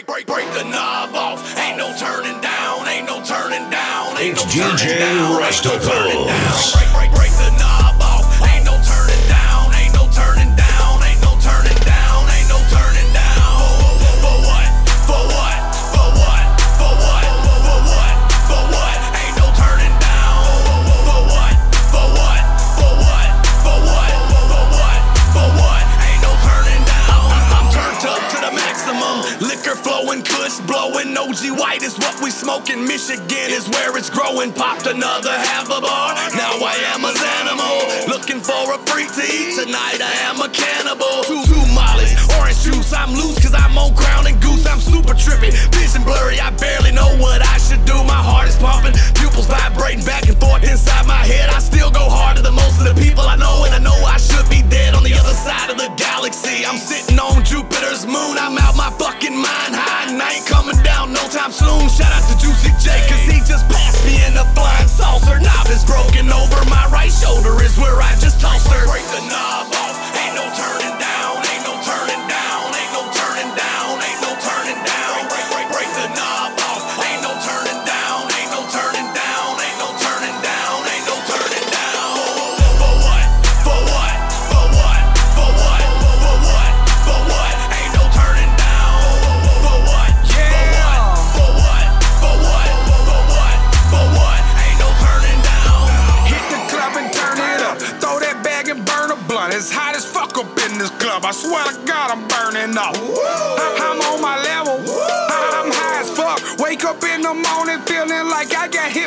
break the knob off. Ain't no turning down, ain't no turning down. Ain't It's no DJ Rustopoulos. Break the knob off. Ain't no turning down, ain't no turning down, ain't no turning down, ain't no turning down. For what? For what? For what? For what? For what? For what? Ain't no turning down. For what? For what? For what? For what? For what? For what? Ain't no turning down. I'm turned up to the maximum. Liquor flowing, kush blowing. OG White is what we smoking. Michigan is where it's growing. Popped another half a bar. Now I am an animal. Looking for a freak to eat. Tonight I am a cannibal. Two mollies, orange juice. I'm loose cause I'm on Crown and Goose. I'm super trippy, vision blurry. I barely know what I should do. My heart is pumping, pupils vibrating back and forth inside my head. I still go harder than most of the people I know, and I know I should be dead on the other side of the galaxy. I'm sitting on Jupiter's moon. I'm out my fucking mind high, and I ain't coming down no time soon. Shout out to Juicy J, cause he just passed me in a flying saucer. Knob is broken over my right shoulder is where I just tossed her. Break the knob off, ain't no turning down, ain't no turning down, ain't no turning down, ain't no turning down. Break the knob off, ain't no turning down, ain't no turning down, ain't no turning down, ain't no turning down. For what? For what? For what? For what? For what? For what? Ain't no turning down. For what? Yeah. For what? For what? For what? For what? Ain't no turning down. Hit the club and turn it up. Throw that bag and burn a blunt. It's hot as fuck up in this club. I swear to God I'm burning up. I'm on my level. I'm high as fuck. Wake up in the morning feeling like I got hit